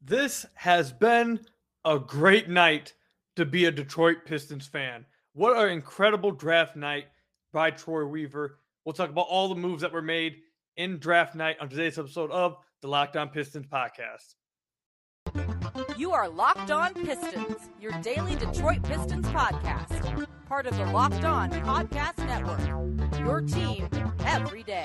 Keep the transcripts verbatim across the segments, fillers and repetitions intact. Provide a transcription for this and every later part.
This has been a great night to be a Detroit Pistons fan. What an incredible draft night by Troy Weaver. We'll talk about all the moves that were made in draft night on today's episode of the Locked On Pistons podcast. You are Locked On Pistons, your daily Detroit Pistons podcast. Part of the Locked On Podcast Network. Your team every day.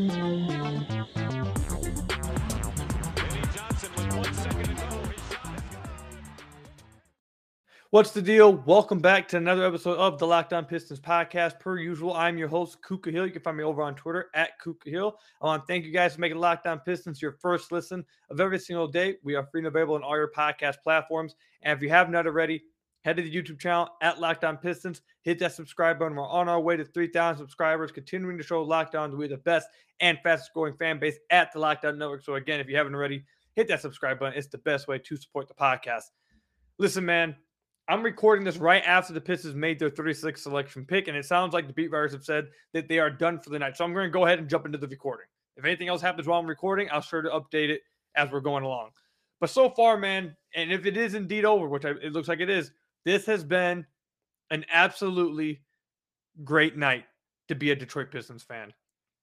What's the deal? Welcome back to another episode of the Locked On Pistons podcast. Per usual, I'm your host, Kuka Hill. You can find me over on Twitter at Kuka Hill. I want to thank you guys for making Locked On Pistons your first listen of every single day. We are free and available on all your podcast platforms. And if you have not already, head to the YouTube channel at Locked On Pistons. Hit that subscribe button. We're on our way to three thousand subscribers, continuing to show Locked On to be the best and fastest growing fan base at the Locked On Network. So again, if you haven't already, hit that subscribe button. It's the best way to support the podcast. Listen, man. I'm recording this right after the Pistons made their thirty-sixth selection pick, and it sounds like the beat writers have said that they are done for the night. So I'm going to go ahead and jump into the recording. If anything else happens while I'm recording, I'll sure to update it as we're going along. But so far, man, and if it is indeed over, which I, it looks like it is, this has been an absolutely great night to be a Detroit Pistons fan.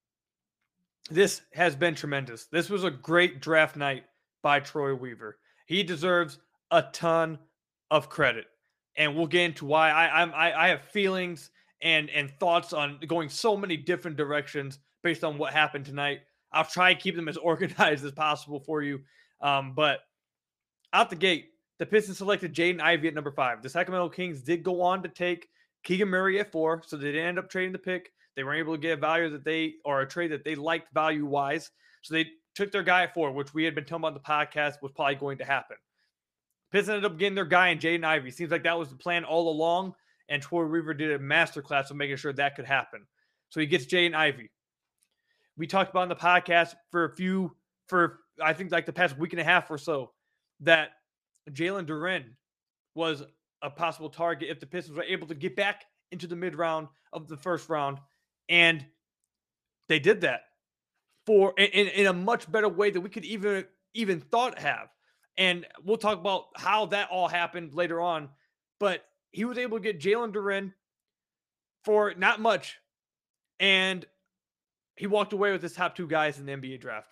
This has been tremendous. This was a great draft night by Troy Weaver. He deserves a ton of credit. And we'll get into why I I'm, I, I have feelings and and thoughts on going so many different directions based on what happened tonight. I'll try to keep them as organized as possible for you. Um, but out the gate, the Pistons selected Jaden Ivey at number five. The Sacramento Kings did go on to take Keegan Murray at four, so they didn't end up trading the pick. They were able to get a value that they, or a trade that they liked value-wise. So they took their guy at four, which we had been talking about on the podcast was probably going to happen. Pistons ended up getting their guy in Jaden Ivey. Seems like that was the plan all along, and Troy Weaver did a masterclass of making sure that could happen. So he gets Jaden Ivey. We talked about on the podcast for a few, for I think like the past week and a half or so, that Jalen Duren was a possible target if the Pistons were able to get back into the mid-round of the first round, and they did that for in, in a much better way than we could even even thought have. And we'll talk about how that all happened later on. But he was able to get Jalen Duren for not much. And he walked away with his top two guys in the N B A draft.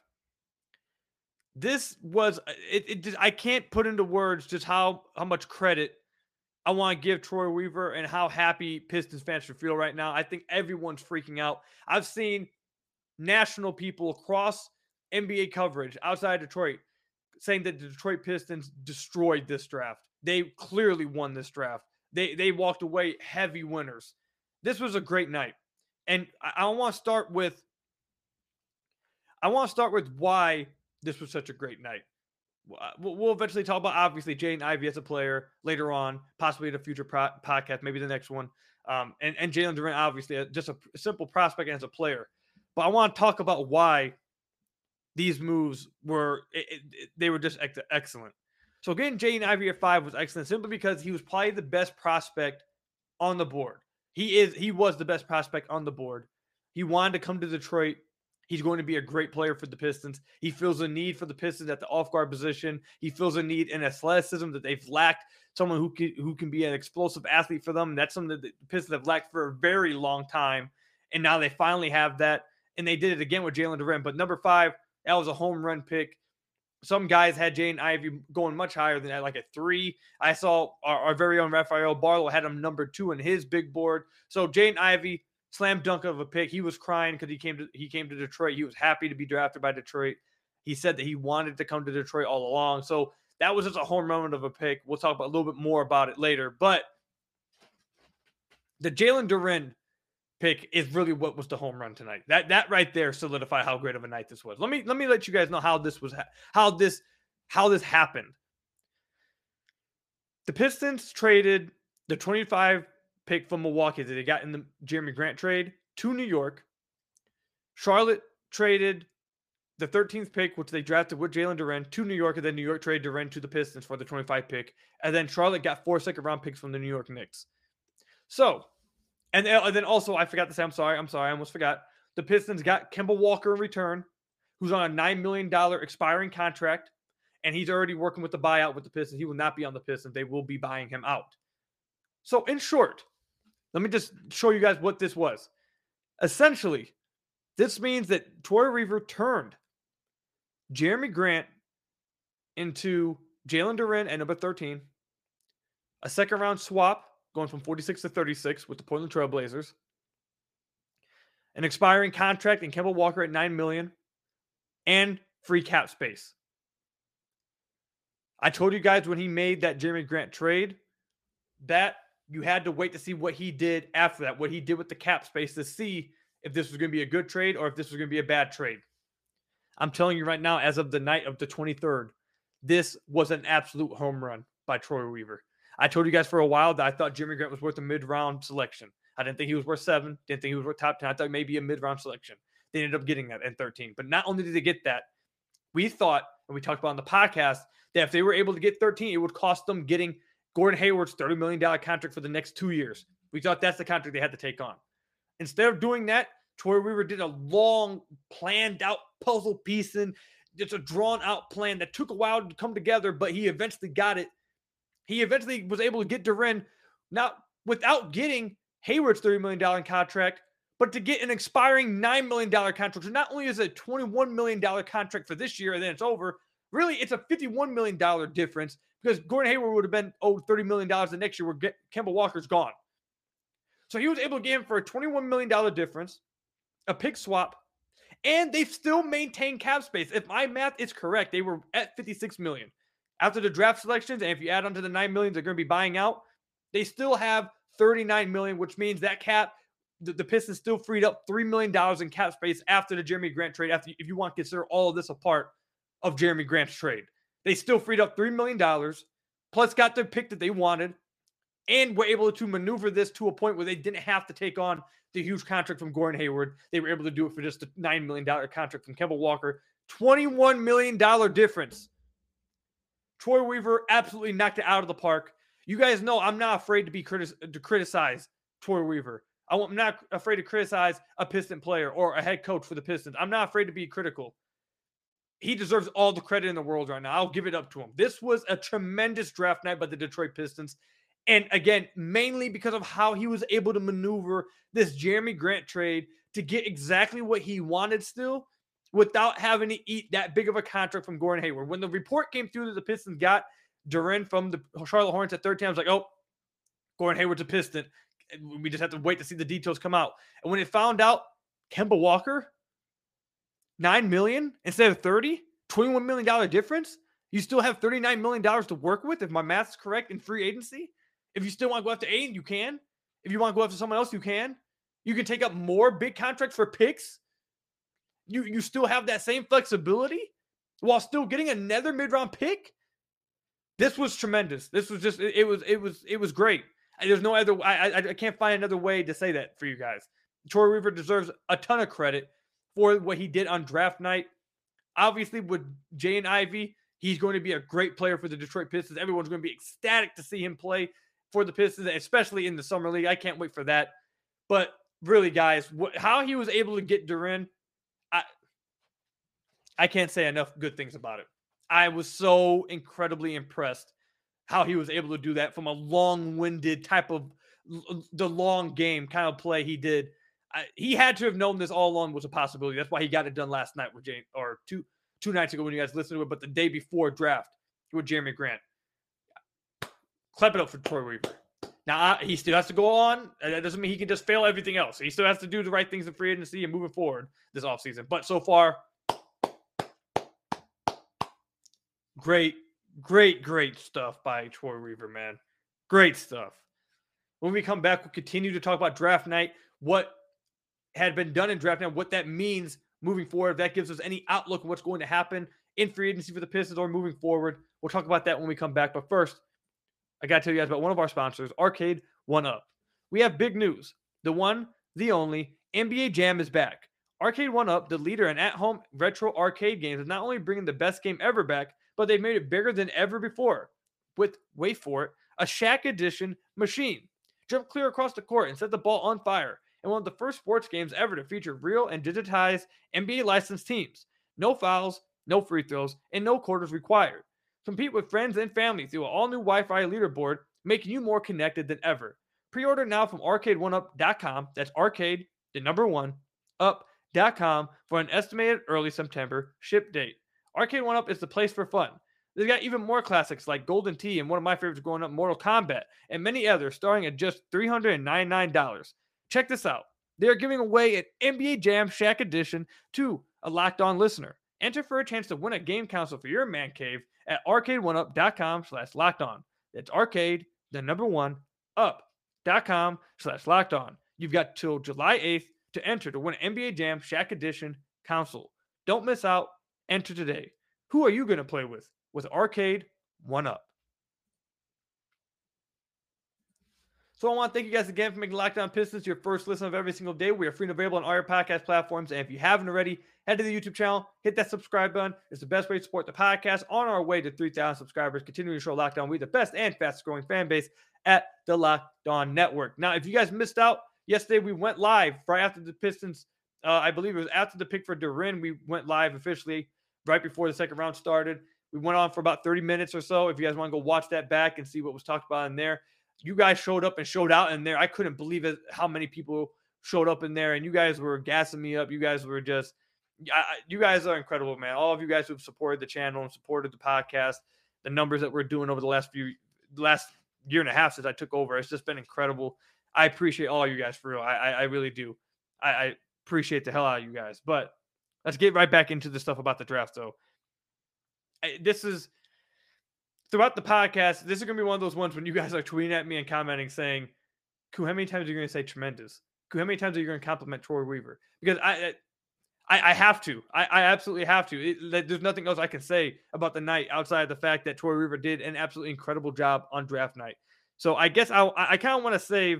This was, it, it just, I can't put into words just how, how much credit I want to give Troy Weaver and how happy Pistons fans should feel right now. I think everyone's freaking out. I've seen national people across N B A coverage outside Detroit saying that the Detroit Pistons destroyed this draft. They clearly won this draft. They they walked away heavy winners. This was a great night. And I, I want to start with I want to start with why this was such a great night. We'll, we'll eventually talk about, obviously, Jaden Ivey as a player later on, possibly in a future pro- podcast, maybe the next one. Um, and, and Jalen Duren, obviously, just a simple prospect as a player. But I want to talk about why these moves were, it, it, they were just ex- excellent. So getting Jaden Ivey at five was excellent simply because he was probably the best prospect on the board. He is, he was the best prospect on the board. He wanted to come to Detroit. He's going to be a great player for the Pistons. He feels a need for the Pistons at the off-guard position. He feels a need in athleticism that they've lacked, someone who can, who can be an explosive athlete for them. And that's something that the Pistons have lacked for a very long time. And now they finally have that. And they did it again with Jalen Duren. But number five, that was a home run pick. Some guys had Jaden Ivey going much higher than that, like a three. I saw our, our very own Rafael Barlow had him number two in his big board. So Jaden Ivey, slam dunk of a pick. He was crying because he came to he came to Detroit. He was happy to be drafted by Detroit. He said that he wanted to come to Detroit all along. So that was just a home run of a pick. We'll talk about a little bit more about it later. But the Jalen Duren pick is really what was the home run tonight. That that right there solidified how great of a night this was. Let me let me let you guys know how this was how this how this happened. The Pistons traded the twenty-five pick from Milwaukee that they got in the Jeremy Grant trade to New York. Charlotte traded the thirteenth pick, which they drafted with Jalen Duren, to New York, and then New York traded Duren to the Pistons for the twenty-five pick. And then Charlotte got four second round picks from the New York Knicks. So, and, and then also, I forgot to say, I'm sorry, I'm sorry, I almost forgot. The Pistons got Kemba Walker in return, who's on a nine million dollars expiring contract. and he's already working with the buyout with the Pistons. He will not be on the Pistons. They will be buying him out. So in short, let me just show you guys what this was. Essentially, this means that Troy Weaver turned Jeremy Grant into Jalen Duren at number thirteen, a second round swap going from forty-six to thirty-six with the Portland Trail Blazers, an expiring contract in Kemba Walker at nine million dollars, and free cap space. I told you guys when he made that Jeremy Grant trade that you had to wait to see what he did after that, what he did with the cap space to see if this was going to be a good trade or if this was going to be a bad trade. I'm telling you right now, as of the night of the twenty-third, this was an absolute home run by Troy Weaver. I told you guys for a while that I thought Jeremy Grant was worth a mid-round selection. I didn't think he was worth seven. Didn't think he was worth top ten. I thought maybe a mid-round selection. They ended up getting that in thirteen. But not only did they get that, we thought, and we talked about on the podcast, that if they were able to get thirteen, it would cost them getting Gordon Hayward's thirty million dollars contract for the next two years. We thought that's the contract they had to take on. Instead of doing that, Troy Weaver did a long, planned-out puzzle piece, and it's a drawn-out plan that took a while to come together, but he eventually got it. He eventually was able to get Duren, not without getting Hayward's thirty million dollars contract, but to get an expiring nine million dollars contract. So not only is it a twenty-one million dollars contract for this year and then it's over, really it's a fifty-one million dollars difference because Gordon Hayward would have been owed thirty million dollars the next year where Kemba Walker's gone. So he was able to get him for a twenty-one million dollars difference, a pick swap, and they've still maintained cap space. If my math is correct, they were at fifty-six million dollars. After the draft selections, and if you add on to the nine million dollars they're going to be buying out, they still have thirty-nine million dollars, which means that cap, the, the Pistons still freed up three million dollars in cap space after the Jeremy Grant trade, after if you want to consider all of this a part of Jeremy Grant's trade. They still freed up three million dollars, plus got the pick that they wanted, and were able to maneuver this to a point where they didn't have to take on the huge contract from Gordon Hayward. They were able to do it for just a nine million dollars contract from Kemba Walker. twenty-one million dollars difference. Troy Weaver absolutely knocked it out of the park. You guys know I'm not afraid to be critic- to criticize Troy Weaver. I'm not afraid to criticize a Piston player or a head coach for the Pistons. I'm not afraid to be critical. He deserves all the credit in the world right now. I'll give it up to him. This was a tremendous draft night by the Detroit Pistons. And again, mainly because of how he was able to maneuver this Jeremy Grant trade to get exactly what he wanted still, without having to eat that big of a contract from Gordon Hayward. When the report came through that the Pistons got Duren from the Charlotte Hornets at thirteen, I was like, oh, Gordon Hayward's a Piston. We just have to wait to see the details come out. And when it found out Kemba Walker, nine million dollars instead of thirty, twenty-one million dollars difference, you still have thirty-nine million dollars to work with, if my math's correct, in free agency. If you still want to go after Aiden, you can. If you want to go after someone else, you can. You can take up more big contracts for picks. You you still have that same flexibility while still getting another mid-round pick. This was tremendous. This was just it, it was it was it was great. There's no other I, I I can't find another way to say that for you guys. Troy Weaver deserves a ton of credit for what he did on draft night. Obviously, with Jaden Ivey, he's going to be a great player for the Detroit Pistons. Everyone's going to be ecstatic to see him play for the Pistons, especially in the summer league. I can't wait for that. But really, guys, what, how he was able to get Duren, I, I can't say enough good things about it. I was so incredibly impressed how he was able to do that from a long-winded type of the long game kind of play he did. I, he had to have known this all along was a possibility. That's why he got it done last night with Jane, or two two nights ago when you guys listened to it, but the day before draft with Jeremy Grant. Clap it up for Troy Weaver. Now, he still has to go on. That doesn't mean he can just fail everything else. He still has to do the right things in free agency and moving forward this offseason. But so far, great, great, great stuff by Troy Weaver, man. Great stuff. When we come back, we'll continue to talk about draft night, what had been done in draft night, what that means moving forward. If that gives us any outlook on what's going to happen in free agency for the Pistons or moving forward. We'll talk about that when we come back. But first, I got to tell you guys about one of our sponsors, Arcade one Up. We have big news. The one, the only, N B A Jam is back. Arcade one Up, the leader in at-home retro arcade games, is not only bringing the best game ever back, but they've made it bigger than ever before with, wait for it, a Shaq Edition machine. Jump clear across the court and set the ball on fire. And one of the first sports games ever to feature real and digitized N B A licensed teams. No fouls, no free throws, and no quarters required. Compete with friends and family through an all-new Wi-Fi leaderboard, making you more connected than ever. Pre-order now from arcade one up dot com. That's arcade, the number one, up dot com for an estimated early September ship date. Arcade one Up is the place for fun. They've got even more classics like Golden Tee and one of my favorites growing up, Mortal Kombat, and many others starting at just three hundred ninety-nine dollars. Check this out. They are giving away an N B A Jam Shack edition to a Locked On listener. Enter for a chance to win a game console for your man cave at arcade one up dot com slash locked on. That's arcade, the number one, up.com slash locked on. You've got till July eighth to enter to win an N B A Jam Shack edition console. Don't miss out. Enter today. Who are you going to play with? With Arcade one Up. So I want to thank you guys again for making Locked On Pistons your first listen of every single day. We are free and available on all your podcast platforms. And if you haven't already, head to the YouTube channel, hit that subscribe button. It's the best way to support the podcast on our way to three thousand subscribers. Continuing to show Locked On, we the best and fastest growing fan base at the Locked On Network. Now, if you guys missed out, yesterday we went live right after the Pistons. Uh, I believe it was after the pick for Duren. We went live officially right before the second round started. We went on for about thirty minutes or so. If you guys want to go watch that back and see what was talked about in there. You guys showed up and showed out in there. I couldn't believe it, how many people showed up in there, and you guys were gassing me up. You guys were just, I, you guys are incredible, man. All of you guys who have supported the channel and supported the podcast, the numbers that we're doing over the last few, last year and a half since I took over, it's just been incredible. I appreciate all you guys for real. I, I, I really do. I, I appreciate the hell out of you guys. But let's get right back into the stuff about the draft, though. I, this is. Throughout the podcast, this is going to be one of those ones when you guys are tweeting at me and commenting saying, "Koo, how many times are you going to say tremendous? Koo, how many times are you going to compliment Troy Weaver?" Because I I, I have to. I, I absolutely have to. It, there's nothing else I can say about the night outside of the fact that Troy Weaver did an absolutely incredible job on draft night. So I guess I, I kind of want to save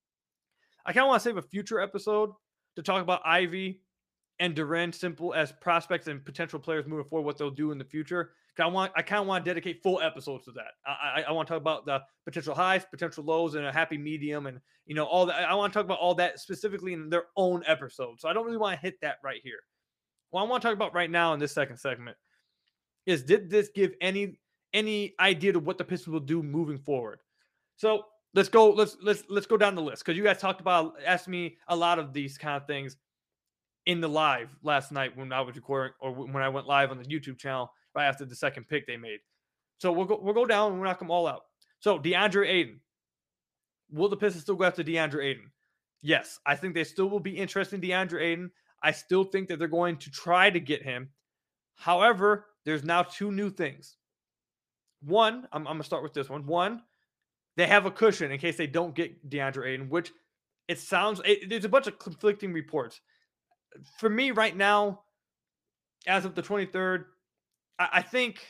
I kind of want to save a future episode to talk about Ivy and Duren Simple as prospects and potential players moving forward, what they'll do in the future. I want, I kind of want to dedicate full episodes to that. I, I, I want to talk about the potential highs, potential lows, and a happy medium, and you know all that. I want to talk about all that specifically in their own episode. So I don't really want to hit that right here. What I want to talk about right now in this second segment is: did this give any any idea to what the Pistons will do moving forward? So let's go. Let's let's let's go down the list because you guys talked about, asked me a lot of these kind of things in the live last night when I was recording, or when I went live on the YouTube channel right after the second pick they made. So we'll go we'll go down and we'll knock them all out. So DeAndre Ayton. Will the Pistons still go after DeAndre Ayton? Yes. I think they still will be interested in DeAndre Ayton. I still think that they're going to try to get him. However, there's now two new things. One, I'm, I'm going to start with this one. One, they have a cushion in case they don't get DeAndre Ayton, which it sounds, it, there's a bunch of conflicting reports. For me right now, as of the twenty-third, I think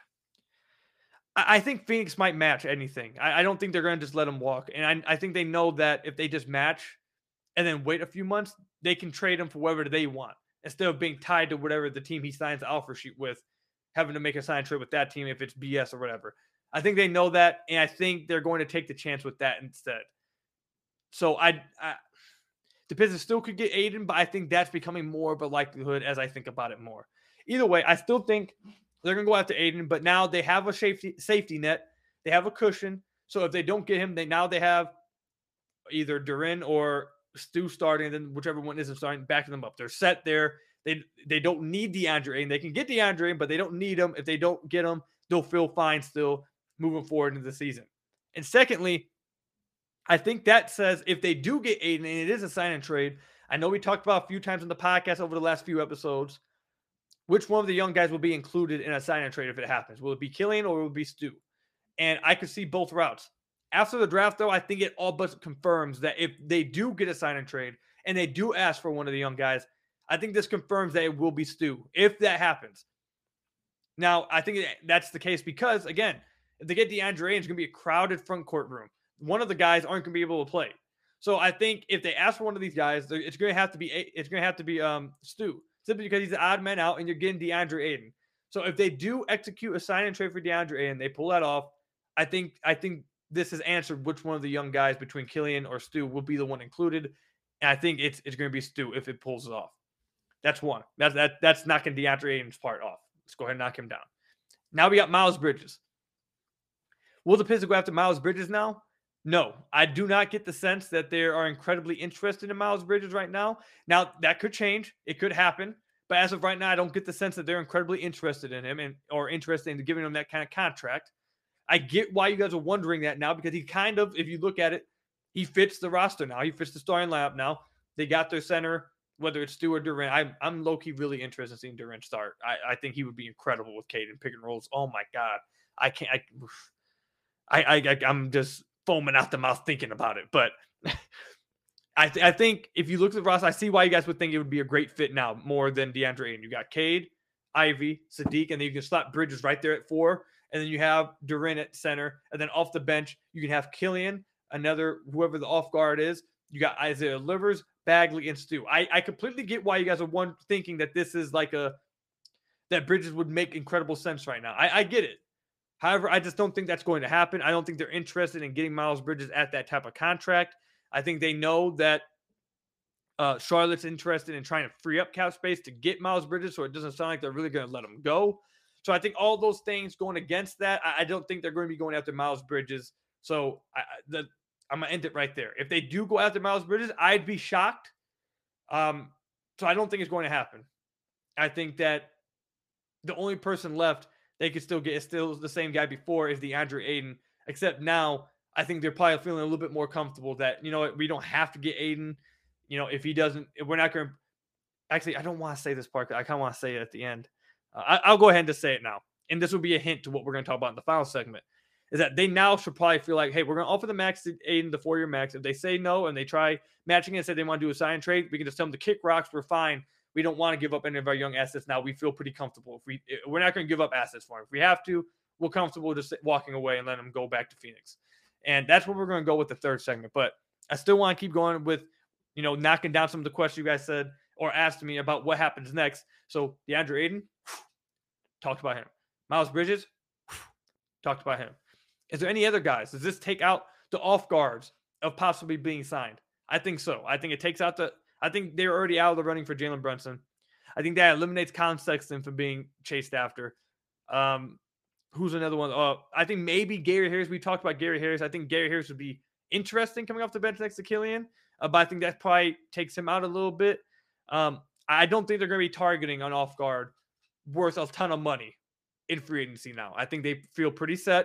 I think Phoenix might match anything. I, I don't think they're going to just let him walk. And I, I think they know that if they just match and then wait a few months, they can trade him for whatever they want instead of being tied to whatever the team he signs the offer sheet with, having to make a sign trade with that team if it's B S or whatever. I think they know that, and I think they're going to take the chance with that instead. So I, I the Pistons still could get Ayton, but I think that's becoming more of a likelihood as I think about it more. Either way, I still think they're going to go after Ayton, but now they have a safety safety net. They have a cushion. So if they don't get him, they now they have either Duren or Stu starting, and then whichever one isn't starting, backing them up. They're set there. They they don't need DeAndre Ayton. They can get DeAndre Ayton, but they don't need him. If they don't get him, they'll feel fine still moving forward into the season. And secondly, I think that says if they do get Ayton, and it is a sign and trade, I know we talked about a few times on the podcast over the last few episodes, which one of the young guys will be included in a sign and trade if it happens? Will it be Killian or will it be Stu? And I could see both routes. After the draft, though, I think it all but confirms that if they do get a sign and trade and they do ask for one of the young guys, I think this confirms that it will be Stu if that happens. Now, I think that's the case because, again, if they get DeAndre Ayton, it's going to be a crowded front court room. One of the guys aren't going to be able to play. So I think if they ask for one of these guys, it's going to have to be it's going to have to be um, Stu. Simply because he's the odd man out and you're getting DeAndre Ayton. So if they do execute a sign and trade for DeAndre Ayton, they pull that off, I think I think this has answered which one of the young guys between Killian or Stu will be the one included. And I think it's it's going to be Stu if it pulls it off. That's one. That's that that's knocking DeAndre Ayton's part off. Let's go ahead and knock him down. Now we got Miles Bridges. Will the Pistons go after Miles Bridges now? No, I do not get the sense that they are incredibly interested in Miles Bridges right now. Now, that could change. It could happen. But as of right now, I don't get the sense that they're incredibly interested in him and or interested in giving him that kind of contract. I get why you guys are wondering that now, because he kind of, if you look at it, he fits the roster now. He fits the starting lineup now. They got their center, whether it's Stu or Durant. I'm, I'm low-key really interested in seeing Durant start. I, I think he would be incredible with Cade and pick and rolls. Oh, my God. I can't. I, I, I, I'm just foaming out the mouth thinking about it. But I, th- I think if you look at the roster, I see why you guys would think it would be a great fit now more than DeAndre Ayton. You got Cade, Ivy, Sadiq, and then you can slap Bridges right there at four. And then you have Durant at center. And then off the bench, you can have Killian, another, whoever the off guard is. You got Isaiah Livers, Bagley, and Stu. I, I completely get why you guys are one thinking that this is like a, that Bridges would make incredible sense right now. I, I get it. However, I just don't think that's going to happen. I don't think they're interested in getting Miles Bridges at that type of contract. I think they know that uh, Charlotte's interested in trying to free up cap space to get Miles Bridges, so it doesn't sound like they're really going to let him go. So I think all those things going against that, I, I don't think they're going to be going after Miles Bridges. So I, the, I'm going to end it right there. If they do go after Miles Bridges, I'd be shocked. Um, so I don't think it's going to happen. I think that the only person left they could still get is still the same guy before is DeAndre Ayton, except now I think they're probably feeling a little bit more comfortable that, you know what, we don't have to get Ayton. You know, if he doesn't, if we're not going to, actually, I don't want to say this part. I kind of want to say it at the end. Uh, I, I'll go ahead and just say it now. And this will be a hint to what we're going to talk about in the final segment, is that they now should probably feel like, hey, we're going to offer the max to Ayton, the four-year max. If they say no and they try matching it and say they want to do a sign trade, we can just tell them to kick rocks. We're fine. We don't want to give up any of our young assets now. We feel pretty comfortable. If we, we're not going to give up assets for him. If we have to, we're comfortable just walking away and letting him go back to Phoenix. And that's where we're going to go with the third segment. But I still want to keep going with, you know, knocking down some of the questions you guys said or asked me about what happens next. So DeAndre Ayton, talked about him. Miles Bridges, talked about him. Is there any other guys? Does this take out the off guards of possibly being signed? I think so. I think it takes out the, I think they're already out of the running for Jalen Brunson. I think that eliminates Colin Sexton from being chased after. Um, who's another one? Uh, I think maybe Gary Harris. We talked about Gary Harris. I think Gary Harris would be interesting coming off the bench next to Killian, uh, but I think that probably takes him out a little bit. Um, I don't think they're going to be targeting on off guard worth a ton of money in free agency now. I think they feel pretty set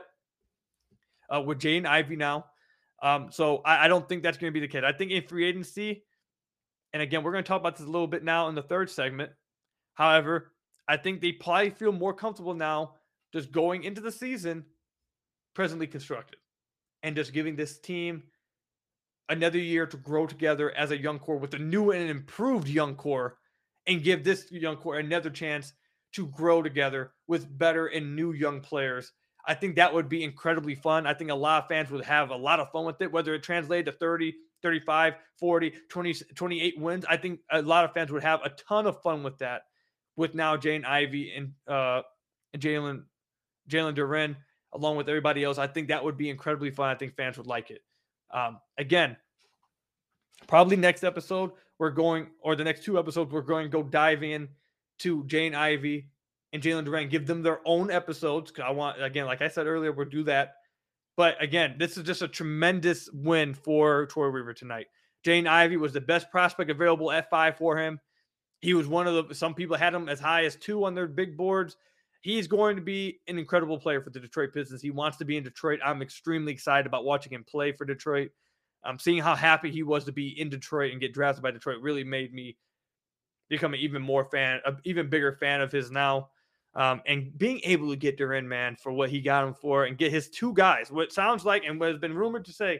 uh, with Jaden Ivey now. Um, so I, I don't think that's going to be the case. I think in free agency, and again, we're going to talk about this a little bit now in the third segment. However, I think they probably feel more comfortable now just going into the season presently constructed and just giving this team another year to grow together as a young core with a new and improved young core, and give this young core another chance to grow together with better and new young players. I think that would be incredibly fun. I think a lot of fans would have a lot of fun with it, whether it translated to thirty, thirty-five, forty, twenty, twenty-eight wins. I think a lot of fans would have a ton of fun with that, with now Jaden Ivey and uh, Jalen Jalen Duren, along with everybody else. I think that would be incredibly fun. I think fans would like it. Um, again, probably next episode, we're going, or the next two episodes, we're going to go dive in to Jaden Ivey and Jalen Duren, give them their own episodes. Because I want, again, like I said earlier, we'll do that. But again, this is just a tremendous win for Troy Weaver tonight. Jaden Ivey was the best prospect available at five for him. He was one of the, some people had him as high as two on their big boards. He's going to be an incredible player for the Detroit Pistons. He wants to be in Detroit. I'm extremely excited about watching him play for Detroit. Um, seeing how happy he was to be in Detroit and get drafted by Detroit really made me become an even more fan, an even bigger fan of his now. Um, and being able to get Duren, man, for what he got him for, and get his two guys, what sounds like and what has been rumored to say,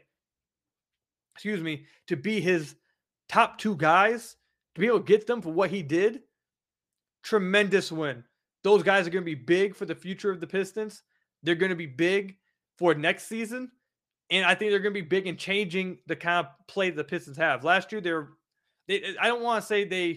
excuse me, to be his top two guys, to be able to get them for what he did, tremendous win. Those guys are going to be big for the future of the Pistons. They're going to be big for next season. And I think they're going to be big in changing the kind of play the Pistons have. Last year, they were, they, I don't want to say they,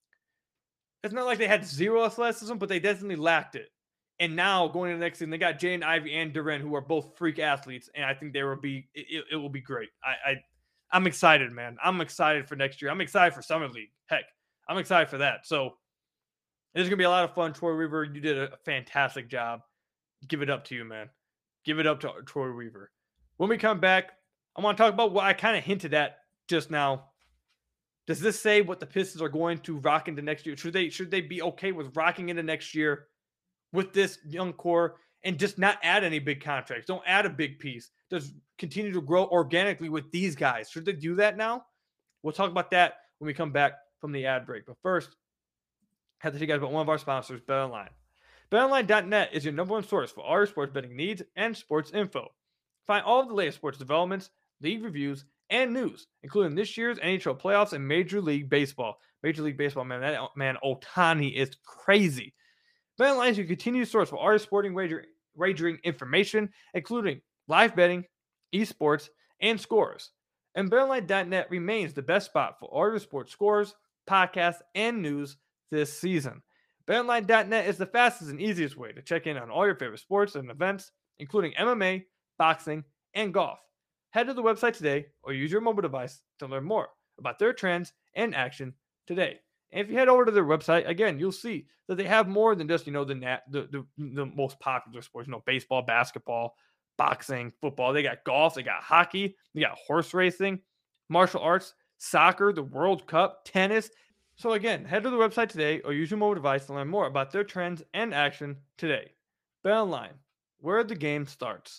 it's not like they had zero athleticism, but they definitely lacked it. And now going into the next season, they got Jaden Ivey and Duren, who are both freak athletes. And I think they will be, it, it will be great. I, I, I'm excited, man. I'm excited for next year. I'm excited for Summer League. Heck, I'm excited for that. So, it's going to be a lot of fun. Troy Weaver, you did a fantastic job. give it up to you, man. Give it up to Troy Weaver. When we come back, I want to talk about what I kind of hinted at just now. Does this say what the Pistons are going to rock into next year? Should they should they be okay with rocking into next year with this young core and just not add any big contracts? Don't add a big piece. Just continue to grow organically with these guys. Should they do that now? We'll talk about that when we come back from the ad break. But first, I have to tell you guys about one of our sponsors, BetOnline. Bet Online dot net is your number one source for all your sports betting needs and sports info. Find all of the latest sports developments, league reviews, and news, including this year's N H L playoffs and Major League Baseball. Major League Baseball, man, that man Ohtani is crazy. BetOnline is your continued source for all your sporting wager, wagering information, including live betting, esports, and scores. And Bet Online dot net remains the best spot for all your sports scores, podcasts, and news this season. Bet Online dot net is the fastest and easiest way to check in on all your favorite sports and events, including M M A, boxing, and golf. Head to the website today or use your mobile device to learn more about their trends and action today. And if you head over to their website, again, you'll see that they have more than just, you know, the nat, the, the, the most popular sports, you know, baseball, basketball, boxing, football. They got golf, they got hockey, they got horse racing, martial arts, soccer, the World Cup, tennis. So again, head to the website today or use your mobile device to learn more about their trends and action today. BetOnline, where the game starts.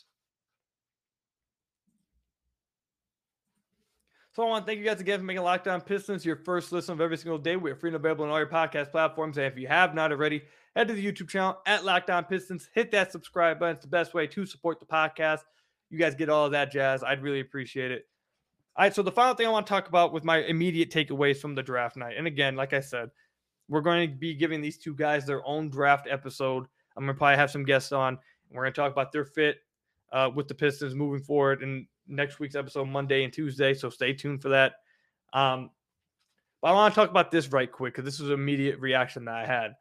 So I want to thank you guys again for making Locked On Pistons your first listen of every single day. We are free and available on all your podcast platforms. And if you have not already, head to the YouTube channel at Locked On Pistons. Hit that subscribe button. It's the best way to support the podcast. You guys get all of that jazz. I'd really appreciate it. All right, so the final thing I want to talk about with my immediate takeaways from the draft night. And again, like I said, we're going to be giving these two guys their own draft episode. I'm going to probably have some guests on. We're going to talk about their fit uh, with the Pistons moving forward in next week's episode, Monday and Tuesday. So stay tuned for that. Um, but I want to talk about this right quick because this was an immediate reaction that I had.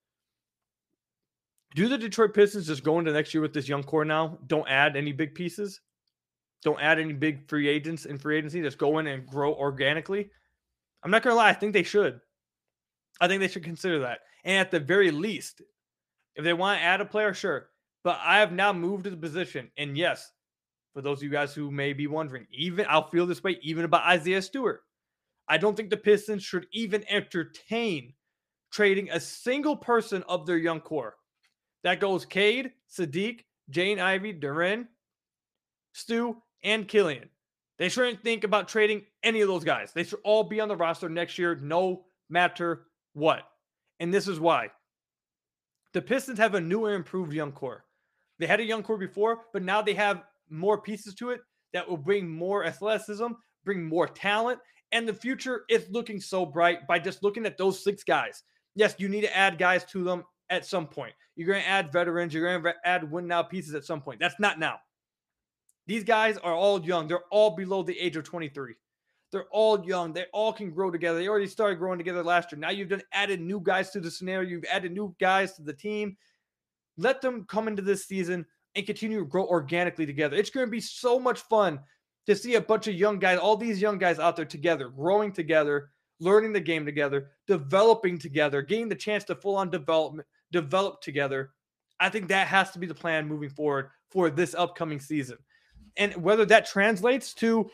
Do the Detroit Pistons just go into next year with this young core now? Don't add any big pieces? Don't add any big free agents in free agency. Just go in and grow organically. I'm not going to lie. I think they should. I think they should consider that. And at the very least, if they want to add a player, sure. But I have now moved to the position. And yes, for those of you guys who may be wondering, even I'll feel this way even about Isaiah Stewart. I don't think the Pistons should even entertain trading a single person of their young core. That goes Cade, Sadiq, Jane Ivey, Duren, Stu, and Killian. They shouldn't think about trading any of those guys. They should all be on the roster next year, no matter what. And this is why. The Pistons have a new and improved young core. They had a young core before, but now they have more pieces to it that will bring more athleticism, bring more talent, and the future is looking so bright by just looking at those six guys. Yes, you need to add guys to them at some point. You're going to add veterans. You're going to add win-now pieces at some point. That's not now. These guys are all young. They're all below the age of twenty-three. They're all young. They all can grow together. They already started growing together last year. Now you've done added new guys to the scenario. You've added new guys to the team. Let them come into this season and continue to grow organically together. It's going to be so much fun to see a bunch of young guys, all these young guys out there together, growing together, learning the game together, developing together, getting the chance to full-on development, develop together. I think that has to be the plan moving forward for this upcoming season. And whether that translates to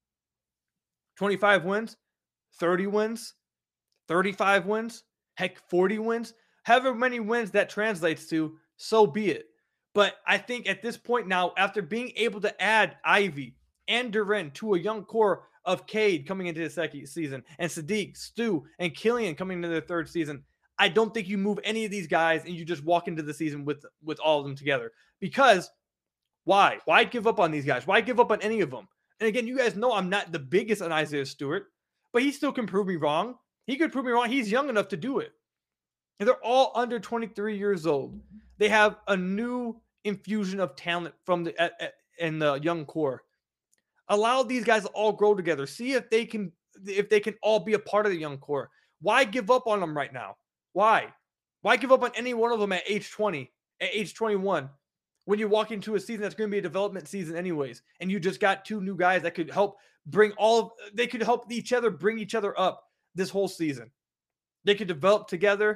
twenty-five wins, thirty wins, thirty-five wins, heck, forty wins, however many wins that translates to, so be it. But I think at this point now, after being able to add Ivy and Duren to a young core of Cade coming into the second season, and Sadiq, Stu, and Killian coming into their third season, I don't think you move any of these guys and you just walk into the season with, with all of them together. Because why? Why give up on these guys? Why give up on any of them? And again, you guys know I'm not the biggest on Isaiah Stewart, but he still can prove me wrong. He could prove me wrong. He's young enough to do it. And they're all under twenty-three years old. They have a new infusion of talent from the at, at, in the young core. Allow these guys to all grow together. See if they can if they can all be a part of the young core. Why give up on them right now? Why? Why give up on any one of them at age twenty, at age twenty-one, when you walk into a season that's going to be a development season anyways, and you just got two new guys that could help bring all of, they could help each other bring each other up this whole season. They could develop together.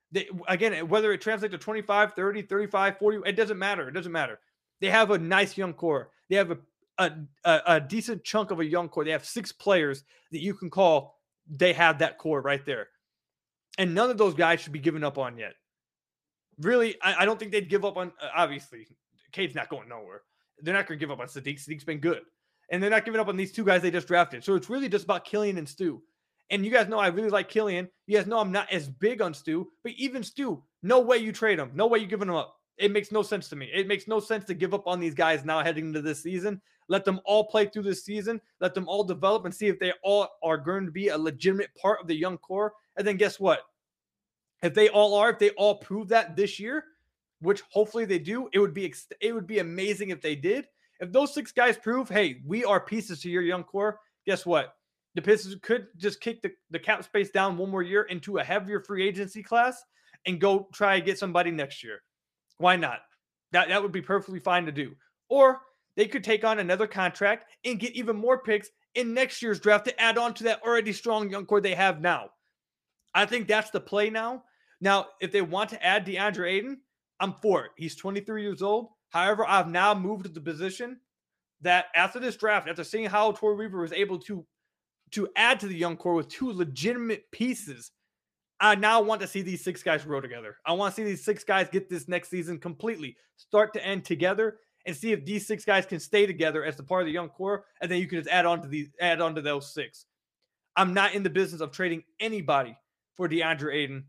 They, again, whether it translates to twenty-five, thirty, thirty-five, forty, it doesn't matter. It doesn't matter. They have a nice young core. They have a, a, a, a decent chunk of a young core. They have six players that you can call. They have that core right there. And none of those guys should be given up on yet. Really, I, I don't think they'd give up on, uh, obviously, Cade's not going nowhere. They're not going to give up on Sadiq. Sadiq's been good. And they're not giving up on these two guys they just drafted. So it's really just about Killian and Stu. And you guys know I really like Killian. You guys know I'm not as big on Stu. But even Stu, no way you trade him. No way you're giving him up. It makes no sense to me. It makes no sense to give up on these guys now heading into this season. Let them all play through this season. Let them all develop and see if they all are going to be a legitimate part of the young core. And then guess what? If they all are, if they all prove that this year, which hopefully they do, it would be it would be amazing if they did. If those six guys prove, hey, we are pieces to your young core, guess what? The Pistons could just kick the, the cap space down one more year into a heavier free agency class and go try and get somebody next year. Why not? That, that would be perfectly fine to do. Or they could take on another contract and get even more picks in next year's draft to add on to that already strong young core they have now. I think that's the play now. Now, if they want to add DeAndre Ayton, I'm for it. He's twenty-three years old. However, I've now moved to the position that after this draft, after seeing how Troy Weaver was able to, to add to the young core with two legitimate pieces, I now want to see these six guys grow together. I want to see these six guys get this next season completely, start to end together, and see if these six guys can stay together as the part of the young core, and then you can just add on to these, add on to those six. I'm not in the business of trading anybody for DeAndre Ayton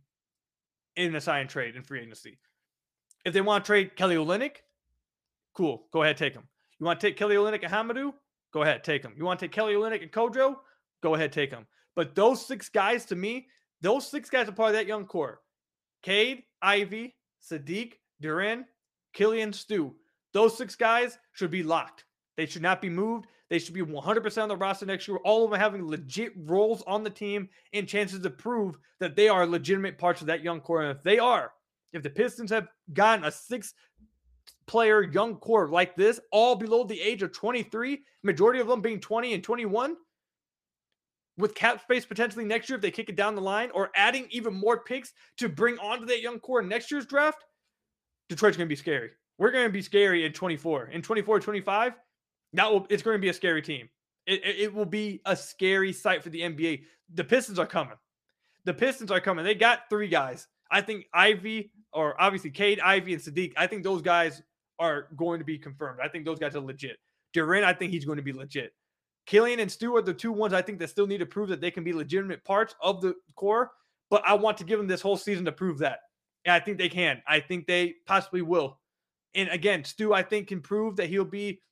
in a sign trade in free agency. If they want to trade Kelly Olynyk, cool, go ahead, take him. You want to take Kelly Olynyk and Hamidou? Go ahead, take him. You want to take Kelly Olynyk and Kojo? Go ahead, take him. But those six guys, to me, those six guys are part of that young core. Cade, Ivy, Sadiq, Duren, Killian, Stu. Those six guys should be locked. They should not be moved. They should be one hundred percent on the roster next year. All of them having legit roles on the team and chances to prove that they are legitimate parts of that young core. And if they are, if the Pistons have gotten a six-player young core like this, all below the age of twenty-three, majority of them being twenty and twenty-one, with cap space potentially next year if they kick it down the line, or adding even more picks to bring onto that young core in next year's draft, Detroit's going to be scary. We're going to be scary in twenty-four. In twenty-four, twenty-five, that will, it's going to be a scary team. It, it, it will be a scary sight for the N B A. The Pistons are coming. The Pistons are coming. They got three guys. I think Ivy, or obviously Cade, Ivy, and Sadiq, I think those guys are going to be confirmed. I think those guys are legit. Duren, I think he's going to be legit. Killian and Stu are the two ones I think that still need to prove that they can be legitimate parts of the core, but I want to give them this whole season to prove that. And I think they can. I think they possibly will. And again, Stu, I think, can prove that he'll be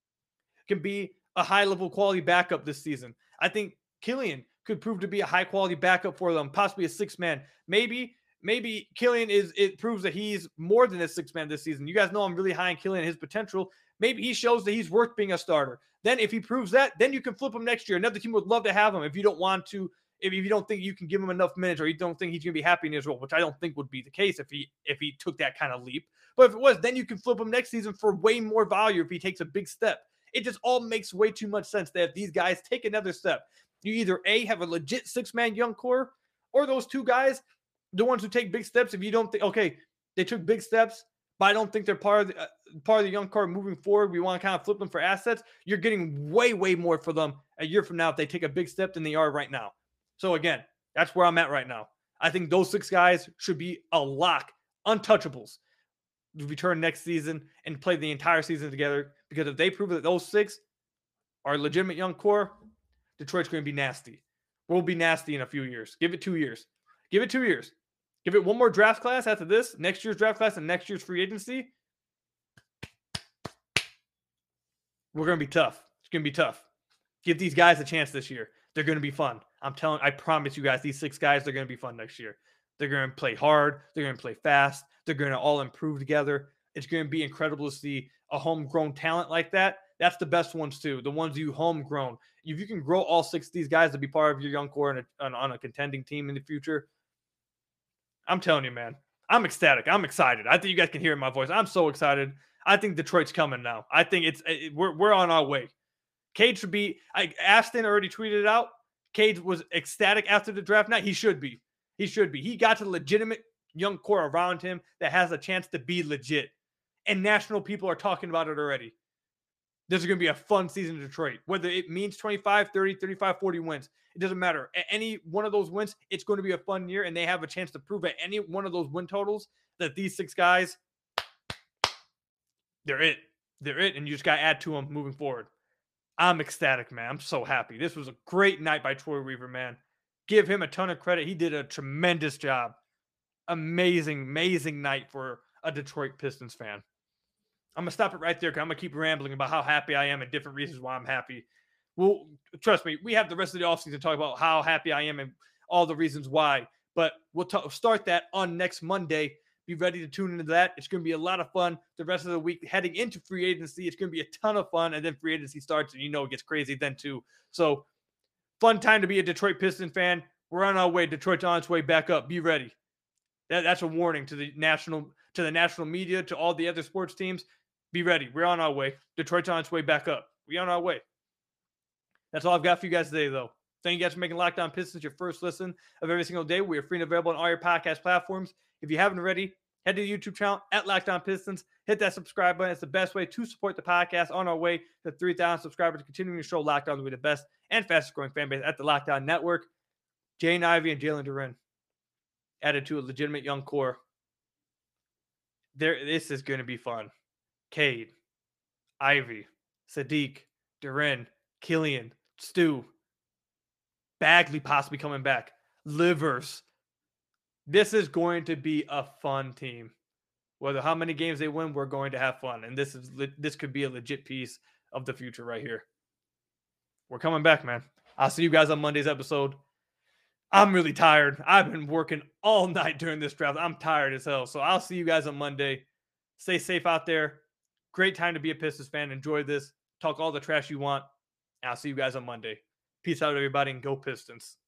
can be a high-level quality backup this season. I think Killian could prove to be a high-quality backup for them, possibly a six-man. Maybe, maybe Killian is it proves that he's more than a six-man this season. You guys know I'm really high on Killian and his potential. Maybe he shows that he's worth being a starter. Then if he proves that, then you can flip him next year. Another team would love to have him if you don't want to, if you don't think you can give him enough minutes, or you don't think he's going to be happy in his role, which I don't think would be the case if he if he took that kind of leap. But if it was, then you can flip him next season for way more value if he takes a big step. It just all makes way too much sense that if these guys take another step, you either A, have a legit six-man young core, or those two guys, the ones who take big steps, if you don't think, okay, they took big steps, but I don't think they're part of the, uh, part of the young core moving forward, we want to kind of flip them for assets, you're getting way, way more for them a year from now if they take a big step than they are right now. So again, that's where I'm at right now. I think those six guys should be a lock, untouchables, to return next season and play the entire season together, because if they prove that those six are a legitimate young core, Detroit's going to be nasty. We'll be nasty in a few years. Give it two years. Give it two years. Give it one more draft class after this, next year's draft class and next year's free agency. We're going to be tough. It's going to be tough. Give these guys a chance this year. They're going to be fun. I'm telling, I promise you guys, these six guys, they're going to be fun next year. They're going to play hard. They're going to play fast. They're going to all improve together. It's going to be incredible to see a homegrown talent like that. That's the best ones too. The ones you homegrown. If you can grow all six of these guys to be part of your young core and on, on a contending team in the future, I'm telling you, man, I'm ecstatic. I'm excited. I think you guys can hear in my voice. I'm so excited. I think Detroit's coming now. I think it's it, we're we're on our way. Cade should be. I, Ashton already tweeted it out. Cade was ecstatic after the draft night. He should be. He should be. He got to legitimate young core around him that has a chance to be legit. And national people are talking about it already. This is going to be a fun season in Detroit. Whether it means twenty-five, thirty, thirty-five, forty wins, it doesn't matter. At any one of those wins, it's going to be a fun year, and they have a chance to prove at any one of those win totals that these six guys, they're it. They're it, and you just got to add to them moving forward. I'm ecstatic, man. I'm so happy. This was a great night by Troy Weaver, man. Give him a ton of credit. He did a tremendous job. Amazing, amazing night for a Detroit Pistons fan. I'm going to stop it right there because I'm going to keep rambling about how happy I am and different reasons why I'm happy. Well, trust me, we have the rest of the offseason to talk about how happy I am and all the reasons why. But we'll t- start that on next Monday. Be ready to tune into that. It's going to be a lot of fun the rest of the week heading into free agency. It's going to be a ton of fun. And then free agency starts and you know it gets crazy then too. So fun time to be a Detroit Piston fan. We're on our way. Detroit's on its way back up. Be ready. That, that's a warning to the national to the national media, to all the other sports teams. Be ready. We're on our way. Detroit's on its way back up. We're on our way. That's all I've got for you guys today, though. Thank you guys for making Locked On Pistons your first listen of every single day. We are free and available on all your podcast platforms. If you haven't already, head to the YouTube channel at Locked On Pistons. Hit that subscribe button. It's the best way to support the podcast. On our way to three thousand subscribers, continuing to show Locked On to be the best and fastest growing fan base at the Locked On Network. Jaden Ivey and Jalen Duren added to a legitimate young core. There, this is going to be fun. Cade, Ivy, Sadiq, Duren, Killian, Stu, Bagley possibly coming back, Livers. This is going to be a fun team. Whether how many games they win, we're going to have fun. And this is this could be a legit piece of the future right here. We're coming back, man. I'll see you guys on Monday's episode. I'm really tired. I've been working all night during this draft. I'm tired as hell. So I'll see you guys on Monday. Stay safe out there. Great time to be a Pistons fan. Enjoy this. Talk all the trash you want. And I'll see you guys on Monday. Peace out, everybody, and go Pistons.